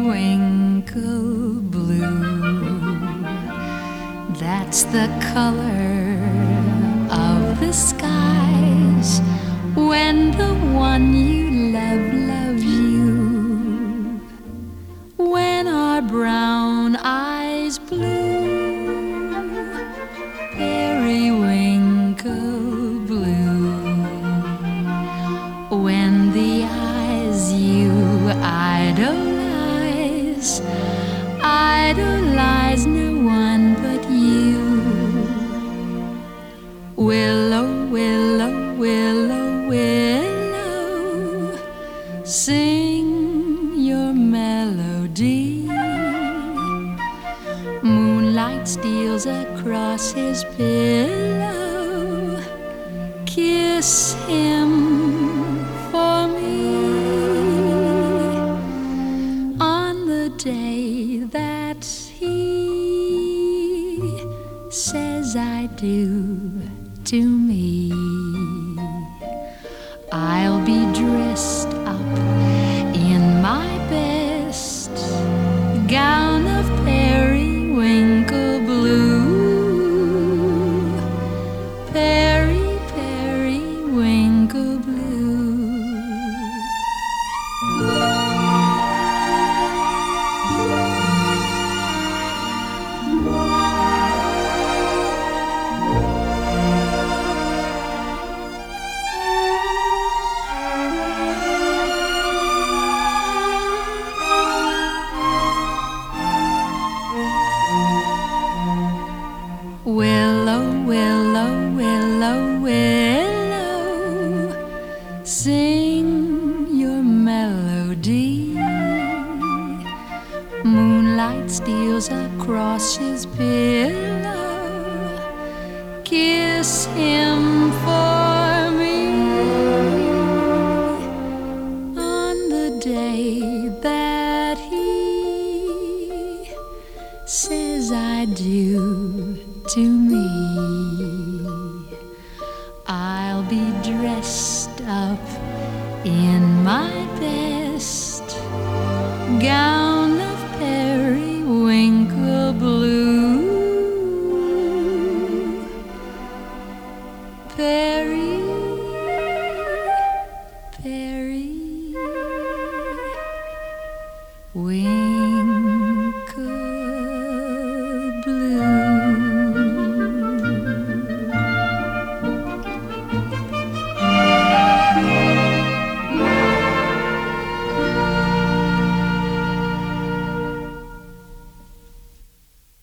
periwinkle blue. That's the color of the skies when the one you love loves you. When our brown eyes blue, periwinkle blue. When the eyes you idolize, idolize no one but you. Willow, willow, willow, willow, sing your melody. Moonlight steals across his pillow. Kiss him for me. On the day that he says I do to me, I'll be dressed up in my best gown of periwinkle blue, periwinkle blue. Willow, willow, willow, willow, sing your melody. Moonlight steals across his pillow. Kiss him for me. On the day that he says I do to me, I'll be dressed up in my best gown of periwinkle blue, periwinkle blue.